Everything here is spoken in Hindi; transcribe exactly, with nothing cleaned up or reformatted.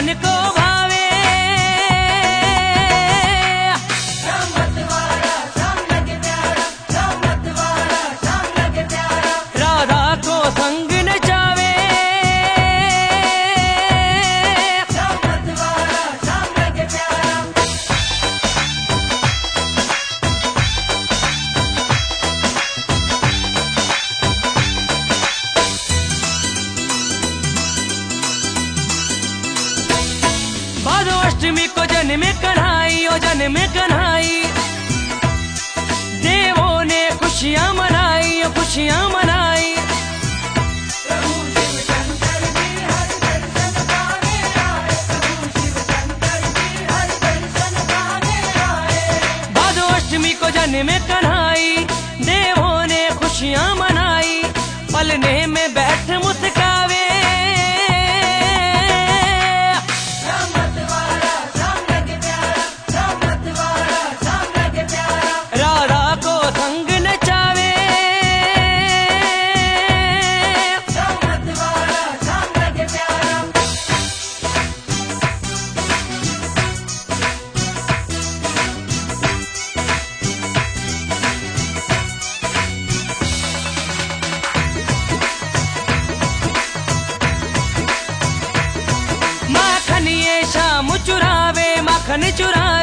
जिनको भावे। श्याम मत वाला श्याम लगे प्यारा, श्याम मत वाला श्याम लगे प्यारा। राधा को संग नचावे। श्याम मत वाला श्याम लगे प्यारा। भादो अष्टमी को जन्मे कन्हाई, ओ जन्मे कन्हाई। देवों ने खुशियां मनाई, ओ खुशियां मनाई। प्रभु शिव शंकर जी हर दर्शन पाने आए, प्रभु शिव शंकर जी हर दर्शन पाने आए। भादो अष्टमी को जन्मे कन्हाई, देवों ने खुशियां मनाई। पलने में बैठ मुस्कावे। श्याम मत वाला श्याम लगे प्यारा, श्याम मत वाला श्याम लगे प्यारा। राधा को संग नचावे। श्याम मत वाला श्याम लगे प्यारा। माखन ये शाम चुरावे, माखन चुरा